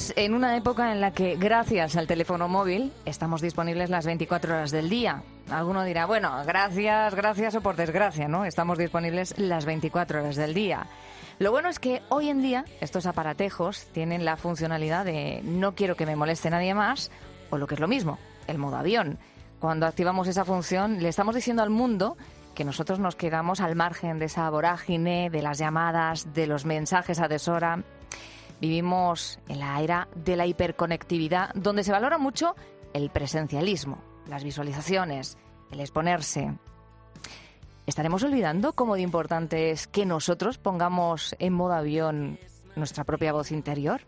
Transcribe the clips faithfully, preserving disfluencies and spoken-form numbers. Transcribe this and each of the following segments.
Vivimos en una época en la que, gracias al teléfono móvil, estamos disponibles las veinticuatro horas del día. Alguno dirá, bueno, gracias, gracias o por desgracia, ¿no? Estamos disponibles las veinticuatro horas del día. Lo bueno es que hoy en día estos aparatejos tienen la funcionalidad de no quiero que me moleste nadie más, o lo que es lo mismo, el modo avión. Cuando activamos esa función, le estamos diciendo al mundo que nosotros nos quedamos al margen de esa vorágine, de las llamadas, de los mensajes a deshora. Vivimos en la era de la hiperconectividad, donde se valora mucho el presencialismo, las visualizaciones, el exponerse. ¿Estaremos olvidando cómo de importante es que nosotros pongamos en modo avión nuestra propia voz interior?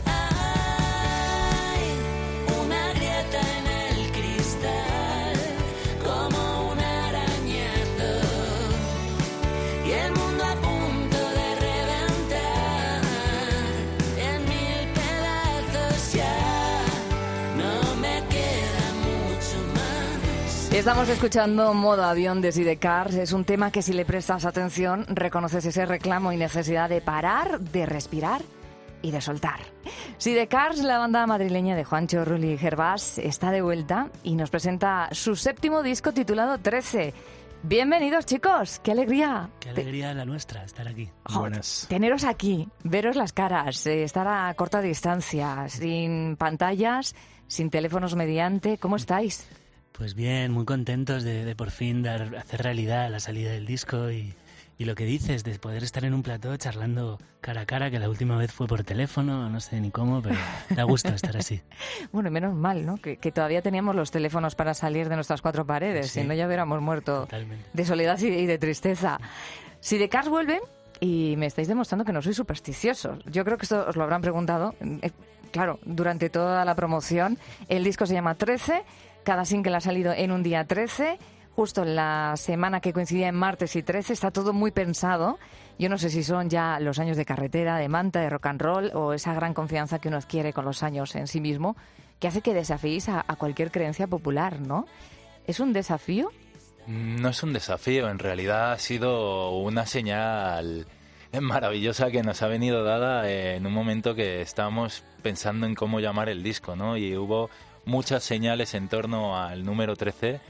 Estamos escuchando Modo Avión de Sidecars. Es un tema que, si le prestas atención, reconoces ese reclamo y necesidad de parar, de respirar y de soltar. Sidecars, la banda madrileña de Juancho, Rulli y Gervás, está de vuelta y nos presenta su séptimo disco titulado trece. Bienvenidos, chicos. ¡Qué alegría! ¡Qué alegría la nuestra estar aquí! Oh, buenas. Teneros aquí, veros las caras, eh, estar a corta distancia, sin pantallas, sin teléfonos mediante. ¿Cómo estáis? Pues bien, muy contentos de, de por fin dar, hacer realidad la salida del disco y, y lo que dices, de poder estar en un plató charlando cara a cara, que la última vez fue por teléfono, no sé ni cómo, pero da gusto estar así. Bueno, y menos mal, ¿no? Que, que todavía teníamos los teléfonos para salir de nuestras cuatro paredes, sí, si no ya hubiéramos muerto totalmente. De soledad y de, y de tristeza. Sidecars vuelve y me estáis demostrando que no sois supersticiosos. Yo creo que esto os lo habrán preguntado, eh, claro, durante toda la promoción. El disco se llama trece. Cada single ha salido en un día trece, justo en la semana que coincidía en martes y trece. Está todo muy pensado. Yo no sé si son ya los años de carretera, de manta, de rock and roll, o esa gran confianza que uno adquiere con los años en sí mismo, que hace que desafíes a, a cualquier creencia popular, ¿no? ¿Es un desafío? No es un desafío, en realidad ha sido una señal maravillosa que nos ha venido dada en un momento que estábamos pensando en cómo llamar el disco, ¿no? Y hubo muchas señales en torno al número trece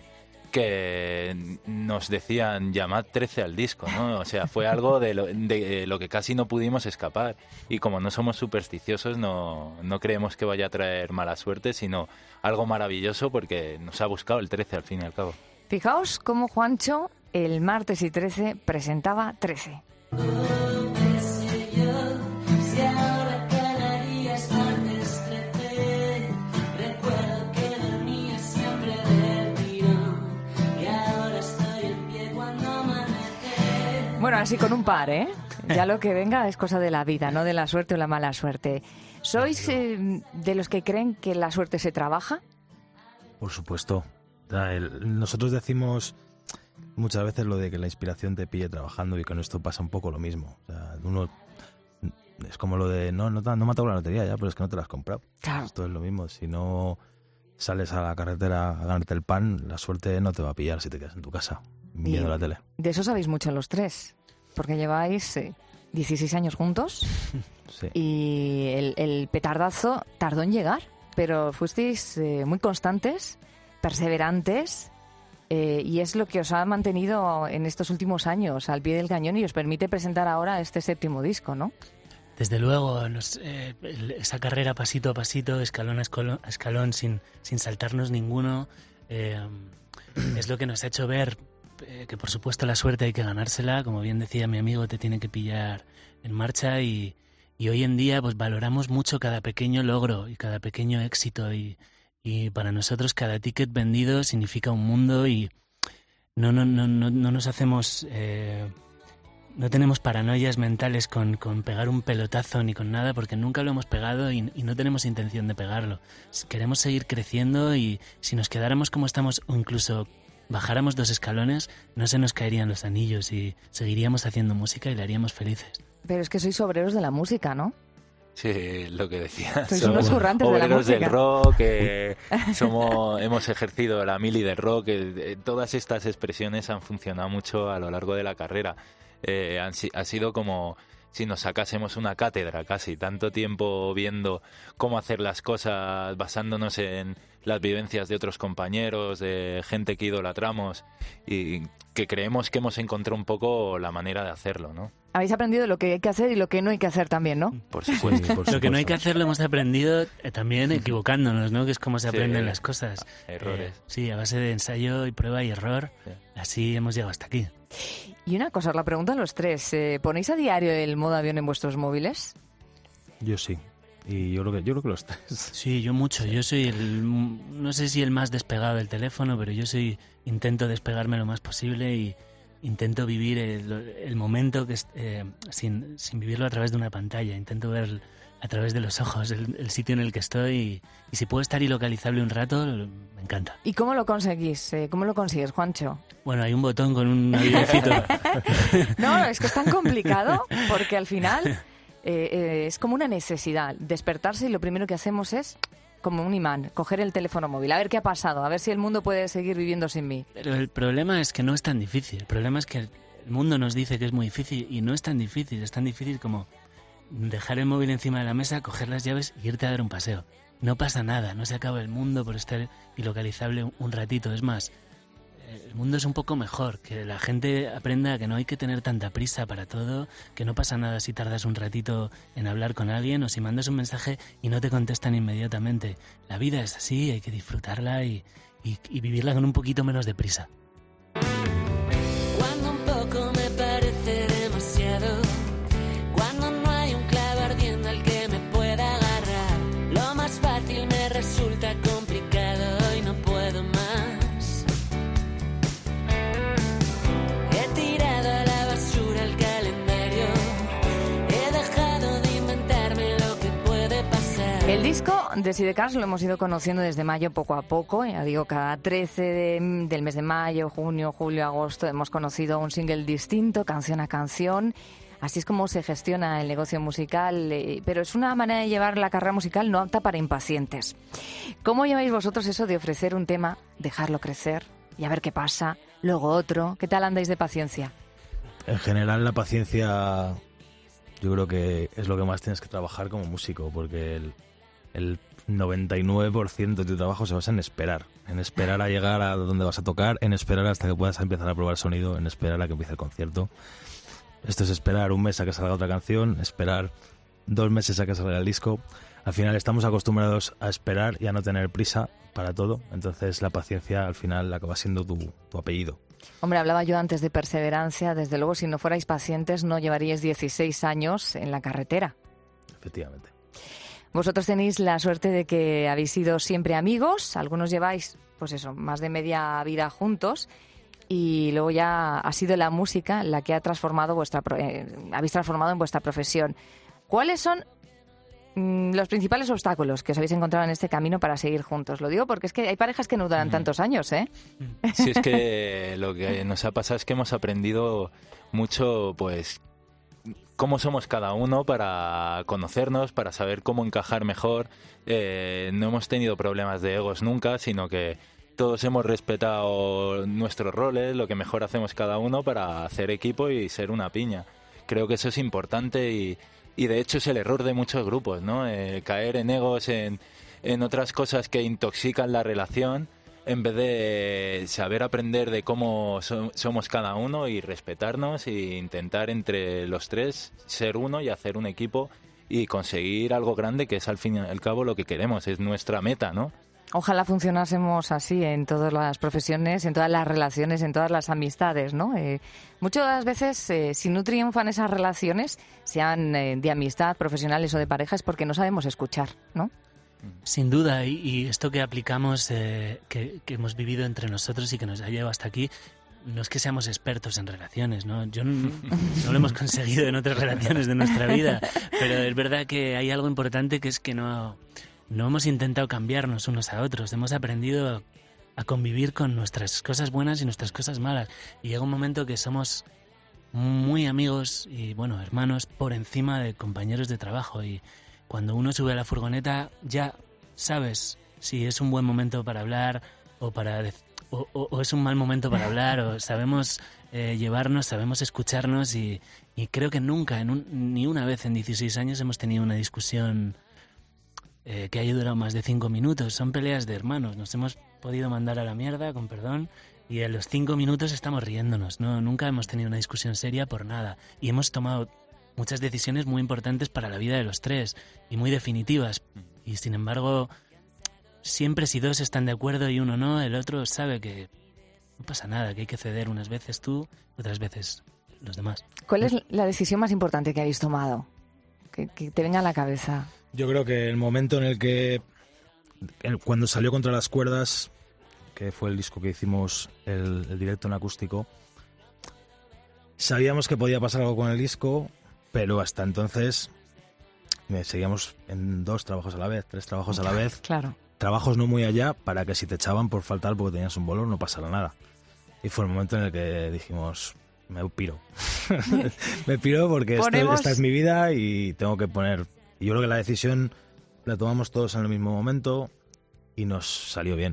que nos decían llamad trece al disco, ¿no? O sea, fue algo de lo, de lo que casi no pudimos escapar. Y como no somos supersticiosos, no, no creemos que vaya a traer mala suerte, sino algo maravilloso porque nos ha buscado el trece al fin y al cabo. Fijaos cómo Juancho el martes y trece presentaba trece. Bueno, así con un par, ¿eh? Ya lo que venga es cosa de la vida, no de la suerte o la mala suerte. ¿Sois eh, de los que creen que la suerte se trabaja? Por supuesto. Nosotros decimos muchas veces lo de que la inspiración te pille trabajando, y con esto pasa un poco lo mismo. O sea, uno es como lo de no, no, no me ha tocado la lotería ya, pero es que no te la has comprado. Claro. Esto es lo mismo. Si no sales a la carretera a ganarte el pan, la suerte no te va a pillar si te quedas en tu casa viendo y la tele. De eso sabéis mucho los tres, porque lleváis eh, dieciséis años juntos. Sí. Y el, el petardazo tardó en llegar, pero fuisteis eh, muy constantes, perseverantes, eh, y es lo que os ha mantenido en estos últimos años al pie del cañón y os permite presentar ahora este séptimo disco, ¿no? Desde luego, nos, eh, esa carrera pasito a pasito, escalón a escalón, a escalón sin, sin saltarnos ninguno, eh, es lo que nos ha hecho ver eh, que, por supuesto, la suerte hay que ganársela. Como bien decía mi amigo, te tiene que pillar en marcha, y, y hoy en día pues valoramos mucho cada pequeño logro y cada pequeño éxito, y, y para nosotros cada ticket vendido significa un mundo, y no, no, no, no, no nos hacemos... Eh, No tenemos paranoias mentales con, con pegar un pelotazo ni con nada, porque nunca lo hemos pegado y, y no tenemos intención de pegarlo. Queremos seguir creciendo, y si nos quedáramos como estamos o incluso bajáramos dos escalones, no se nos caerían los anillos y seguiríamos haciendo música y la haríamos felices. Pero es que sois obreros de la música, ¿no? Sí, lo que decía. Sois somos unos currantes de la obreros música. del rock, eh, somos, hemos ejercido la mili del rock. Eh, todas estas expresiones han funcionado mucho a lo largo de la carrera. Eh, han, ha sido como si nos sacásemos una cátedra casi, tanto tiempo viendo cómo hacer las cosas, basándonos en las vivencias de otros compañeros, de gente que idolatramos y que creemos que hemos encontrado un poco la manera de hacerlo, ¿no? Habéis aprendido lo que hay que hacer y lo que no hay que hacer también, ¿no? Por supuesto. Sí, por Lo que no hay que supuesto. hacer lo hemos aprendido eh, también equivocándonos, ¿no? Que es como se Sí, aprenden eh, las cosas. errores. Eh, sí, a base de ensayo y prueba y error. Sí. Así hemos llegado hasta aquí. Y una cosa, os la pregunto a los tres. eh, ¿Ponéis a diario el modo avión en vuestros móviles? Yo sí. Y yo creo que, yo creo que los tres. Sí, yo mucho. Yo soy el, no sé si el más despegado del teléfono, pero yo soy intento despegarme lo más posible y intento vivir el, el momento que es- eh, sin, sin vivirlo a través de una pantalla. Intento ver a través de los ojos el, el sitio en el que estoy y, y si puedo estar ilocalizable un rato, me encanta. ¿Y cómo lo conseguís? Eh, ¿Cómo lo consigues, Juancho? Bueno, hay un botón con un avioncito. No, es que es tan complicado porque al final eh, eh, es como una necesidad. Despertarse y lo primero que hacemos es, como un imán, coger el teléfono móvil, a ver qué ha pasado, a ver si el mundo puede seguir viviendo sin mí. Pero el problema es que no es tan difícil. El problema es que el mundo nos dice que es muy difícil y no es tan difícil. Es tan difícil como dejar el móvil encima de la mesa, coger las llaves y irte a dar un paseo. No pasa nada, no se acaba el mundo por estar ilocalizable un- un ratito. Es más, el mundo es un poco mejor, que la gente aprenda que no hay que tener tanta prisa para todo, que no pasa nada si tardas un ratito en hablar con alguien o si mandas un mensaje y no te contestan inmediatamente. La vida es así, hay que disfrutarla y, y- y vivirla con un poquito menos de prisa. Cuando un poco me parece demasiado, cuando no hay un clavo ardiendo al que me pueda agarrar, lo más fácil me resulta complicado y no puedo más. He tirado a la basura el calendario, he dejado de inventarme lo que puede pasar. El disco de Sidecars lo hemos ido conociendo desde mayo poco a poco. Ya digo, cada trece de- del mes de mayo, junio, julio, agosto hemos conocido un single distinto, canción a canción. Así es como se gestiona el negocio musical, eh, pero es una manera de llevar la carrera musical no apta para impacientes. ¿Cómo lleváis vosotros eso de ofrecer un tema, dejarlo crecer y a ver qué pasa, luego otro? ¿Qué tal andáis de paciencia? En general, la paciencia yo creo que es lo que más tienes que trabajar como músico, porque el, el noventa y nueve por ciento de tu trabajo se basa en esperar, en esperar a llegar a donde vas a tocar, en esperar hasta que puedas empezar a probar sonido, en esperar a que empiece el concierto. Esto es esperar un mes a que salga otra canción, esperar dos meses a que salga el disco. Al final estamos acostumbrados a esperar y a no tener prisa para todo, entonces la paciencia al final acaba siendo tu, tu apellido. Hombre, hablaba yo antes de perseverancia. Desde luego, si no fuerais pacientes, no llevaríais dieciséis años en la carretera. Efectivamente. Vosotros tenéis la suerte de que habéis sido siempre amigos. Algunos lleváis, pues eso, más de media vida juntos. Y luego ya ha sido la música la que ha transformado vuestra, pro- eh, habéis transformado en vuestra profesión. ¿Cuáles son mm, los principales obstáculos que os habéis encontrado en este camino para seguir juntos? Lo digo porque es que hay parejas que no duran Ujú. tantos años, ¿eh? Si es que lo que nos ha pasado es que hemos aprendido mucho, pues, cómo somos cada uno para conocernos, para saber cómo encajar mejor. Eh, no hemos tenido problemas de egos nunca, sino que todos hemos respetado nuestros roles, lo que mejor hacemos cada uno para hacer equipo y ser una piña. Creo que eso es importante y, y de hecho es el error de muchos grupos, ¿no? Eh, caer en egos, en, en otras cosas que intoxican la relación, en vez de saber aprender de cómo so- somos cada uno y respetarnos e intentar entre los tres ser uno y hacer un equipo y conseguir algo grande, que es al fin y al cabo lo que queremos, es nuestra meta, ¿no? Ojalá funcionásemos así en todas las profesiones, en todas las relaciones, en todas las amistades, ¿no? Eh, muchas veces, eh, si no triunfan esas relaciones, sean eh, de amistad, profesionales o de pareja, es porque no sabemos escuchar, ¿no? Sin duda, y, y esto que aplicamos, eh, que, que hemos vivido entre nosotros y que nos ha llevado hasta aquí, no es que seamos expertos en relaciones, ¿no? Yo no, no lo hemos conseguido en otras relaciones de nuestra vida, pero es verdad que hay algo importante que es que no, no hemos intentado cambiarnos unos a otros, hemos aprendido a convivir con nuestras cosas buenas y nuestras cosas malas. Y llega un momento que somos muy amigos y, bueno, hermanos por encima de compañeros de trabajo, y cuando uno sube a la furgoneta ya sabes si es un buen momento para hablar o para, de- o, o, o es un mal momento para hablar, o sabemos eh, llevarnos, sabemos escucharnos y, y creo que nunca, en un, ni una vez en dieciséis años hemos tenido una discusión eh, que haya durado más de cinco minutos. Son peleas de hermanos, nos hemos podido mandar a la mierda, con perdón, y a los cinco minutos estamos riéndonos. No, nunca hemos tenido una discusión seria por nada y hemos tomado muchas decisiones muy importantes para la vida de los tres y muy definitivas. Y sin embargo, siempre si dos están de acuerdo y uno no, el otro sabe que no pasa nada, que hay que ceder unas veces tú, otras veces los demás. ¿Cuál es la decisión más importante que habéis tomado? Que, que te venga a la cabeza. Yo creo que el momento en el que, el, cuando salió Contra las cuerdas, que fue el disco que hicimos, el, el directo en acústico, sabíamos que podía pasar algo con el disco, pero hasta entonces eh, seguíamos en dos trabajos a la vez, tres trabajos a la vez. Claro. Trabajos no muy allá para que si te echaban por faltar porque tenías un bolo no pasara nada. Y fue el momento en el que dijimos, me piro. me piro porque Ponemos... esto, esta es mi vida y tengo que poner... Y yo creo que la decisión la tomamos todos en el mismo momento y nos salió bien.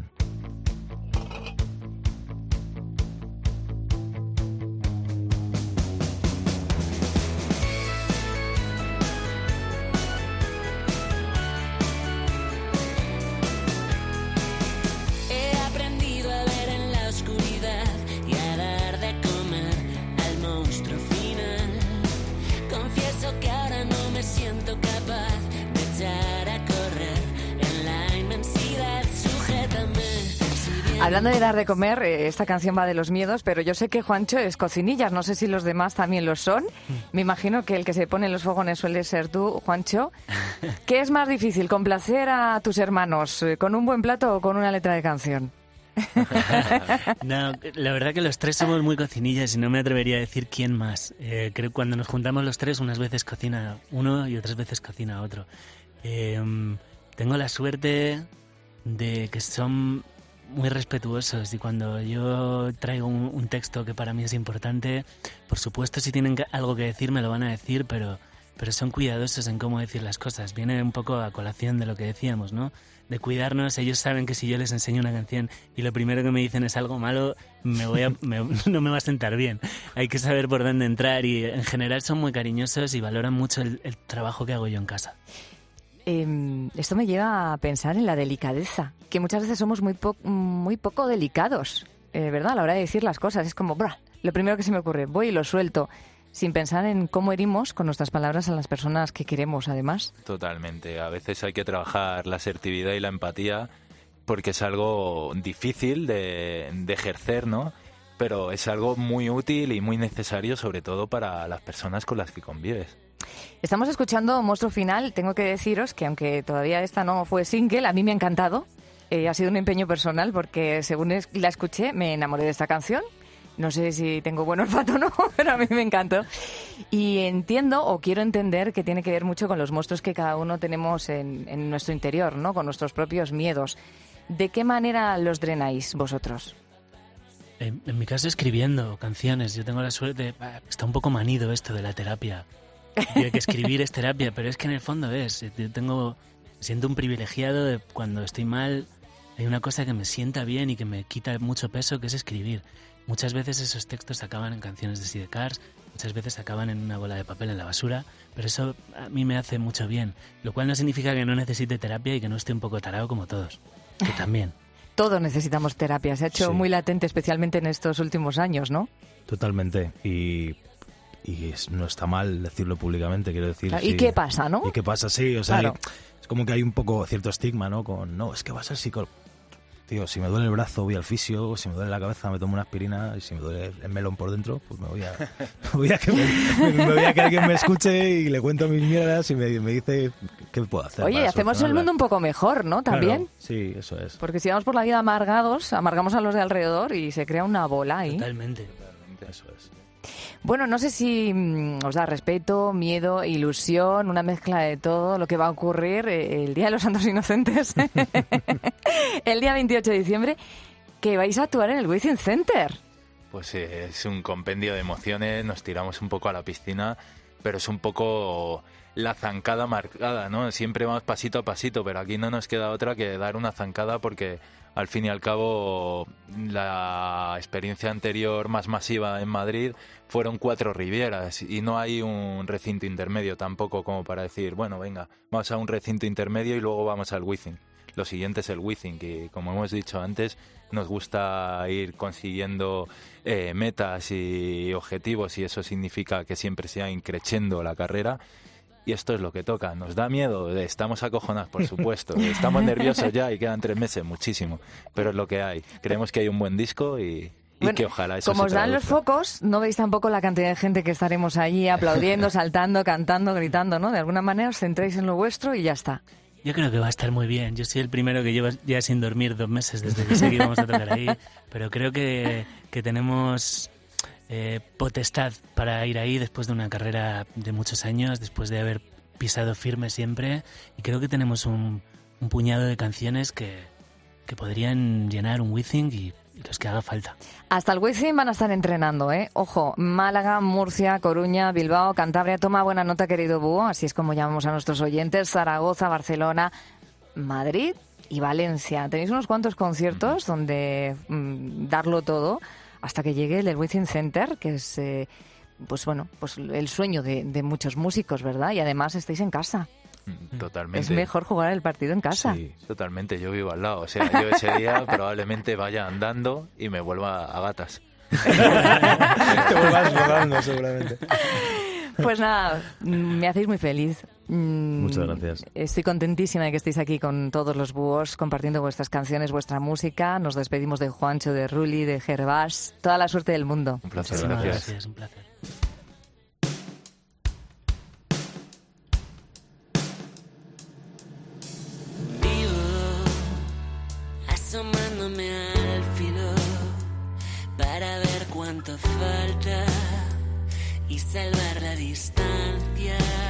Hablando de dar de comer, esta canción va de los miedos, pero yo sé que Juancho es cocinillas, no sé si los demás también lo son. Me imagino que el que se pone en los fogones suele ser tú, Juancho. ¿Qué es más difícil, complacer a tus hermanos con un buen plato o con una letra de canción? No, la verdad que los tres somos muy cocinillas y no me atrevería a decir quién más. Eh, creo que cuando nos juntamos los tres, unas veces cocina uno y otras veces cocina otro. Eh, tengo la suerte de que son muy respetuosos y cuando yo traigo un, un texto que para mí es importante, por supuesto si tienen algo que decir me lo van a decir, pero, pero son cuidadosos en cómo decir las cosas. Viene un poco a colación de lo que decíamos, ¿no? De cuidarnos. Ellos saben que si yo les enseño una canción y lo primero que me dicen es algo malo, me voy a, me, no me va a sentar bien. Hay que saber por dónde entrar y en general son muy cariñosos y valoran mucho el, el trabajo que hago yo en casa. Eh, esto me lleva a pensar en la delicadeza, que muchas veces somos muy, po- muy poco delicados, eh, ¿verdad? A la hora de decir las cosas. Es como, ¡brah! Lo primero que se me ocurre, voy y lo suelto, sin pensar en cómo herimos con nuestras palabras a las personas que queremos, además. Totalmente. A veces hay que trabajar la asertividad y la empatía porque es algo difícil de, de ejercer, ¿no? Pero es algo muy útil y muy necesario, sobre todo para las personas con las que convives. Estamos escuchando Monstruo Final. Tengo que deciros que aunque todavía esta no fue single, a mí me ha encantado. Eh, ha sido un empeño personal porque según es- la escuché me enamoré de esta canción. No sé si tengo buen olfato o no, pero a mí me encantó. Y entiendo o quiero entender que tiene que ver mucho con los monstruos que cada uno tenemos en, en nuestro interior, ¿no? Con nuestros propios miedos. ¿De qué manera los drenáis vosotros? En, en mi caso escribiendo canciones. Yo tengo la suerte, está un poco manido esto de la terapia. De que escribir es terapia, pero es que en el fondo es. Yo tengo, siento un privilegiado de cuando estoy mal, hay una cosa que me sienta bien y que me quita mucho peso, que es escribir. Muchas veces esos textos acaban en canciones de Sidecars, muchas veces acaban en una bola de papel en la basura, pero eso a mí me hace mucho bien, lo cual no significa que no necesite terapia y que no esté un poco tarado como todos, que también. Todos necesitamos terapia. Se ha hecho Sí. muy latente, especialmente en estos últimos años, ¿no? Totalmente. Y, y es- no está mal decirlo públicamente, quiero decir. Claro, ¿y sí. qué pasa, no? ¿Y qué pasa? Sí, o sea, Claro. hay- es como que hay un poco cierto estigma, ¿no? Con, no, es que vas al psicólogo. Tío, si me duele el brazo voy al fisio, si me duele la cabeza me tomo una aspirina y si me duele el melón por dentro, pues me voy a, me voy a, que, me, me voy a que alguien me escuche y le cuento mis mierdas y me, me dice qué puedo hacer. Oye, para hacemos el solucionarlas. mundo un poco mejor, ¿no? También. Claro, sí, eso es. Porque si vamos por la vida amargados, amargamos a los de alrededor y se crea una bola ahí. Totalmente. Eso es. Bueno, no sé si mm, os da respeto, miedo, ilusión, una mezcla de todo lo que va a ocurrir eh, el Día de los Santos Inocentes, el día veintiocho de diciembre, que vais a actuar en el Within Center. Pues eh, es un compendio de emociones, nos tiramos un poco a la piscina, pero es un poco la zancada marcada, ¿no? Siempre vamos pasito a pasito, pero aquí no nos queda otra que dar una zancada porque al fin y al cabo la experiencia anterior más masiva en Madrid fueron cuatro Rivieras y no hay un recinto intermedio tampoco como para decir, bueno, venga, vamos a un recinto intermedio y luego vamos al Wizzing. Lo siguiente es el Wizzing, que como hemos dicho antes, nos gusta ir consiguiendo eh, metas y objetivos y eso significa que siempre sea increciendo la carrera. Y esto es lo que toca. ¿Nos da miedo? Estamos acojonados, por supuesto. Estamos nerviosos ya y quedan tres meses, muchísimo. Pero es lo que hay. Creemos que hay un buen disco y, y bueno, que ojalá eso como se os dan traduzca. los focos, no veis tampoco la cantidad de gente que estaremos allí aplaudiendo, saltando, cantando, gritando, ¿no? De alguna manera os centráis en lo vuestro y ya está. Yo creo que va a estar muy bien. Yo soy el primero que lleva ya sin dormir dos meses desde que sé que íbamos a tocar ahí. Pero creo que, que tenemos... Eh, potestad para ir ahí después de una carrera de muchos años, después de haber pisado firme siempre, y creo que tenemos un, un puñado de canciones que, que podrían llenar un Wizzing y, y los que haga falta. Hasta el Wizzing van a estar entrenando, ¿eh? Ojo, Málaga, Murcia, Coruña, Bilbao, Cantabria. Toma buena nota, querido Búho, así es como llamamos a nuestros oyentes. Zaragoza, Barcelona, Madrid y Valencia. Tenéis unos cuantos conciertos donde mmm, darlo todo hasta que llegue el Wizzing Center, que es, eh, pues bueno, pues el sueño de, de muchos músicos, ¿verdad? Y además estáis en casa. Totalmente. Es mejor jugar el partido en casa. Sí, totalmente. Yo vivo al lado. O sea, yo ese día probablemente vaya andando y me vuelva a gatas. Te vuelvas rodando, seguramente. Pues nada, me hacéis muy feliz. Muchas gracias. Estoy contentísima de que estéis aquí con todos los búhos, compartiendo vuestras canciones, vuestra música. Nos despedimos de Juancho, de Ruli, de Gervás. Toda la suerte del mundo. Un placer, Muchísimas gracias. gracias, un placer. Vivo asomándome al filo para ver cuánto falta y salvar la distancia.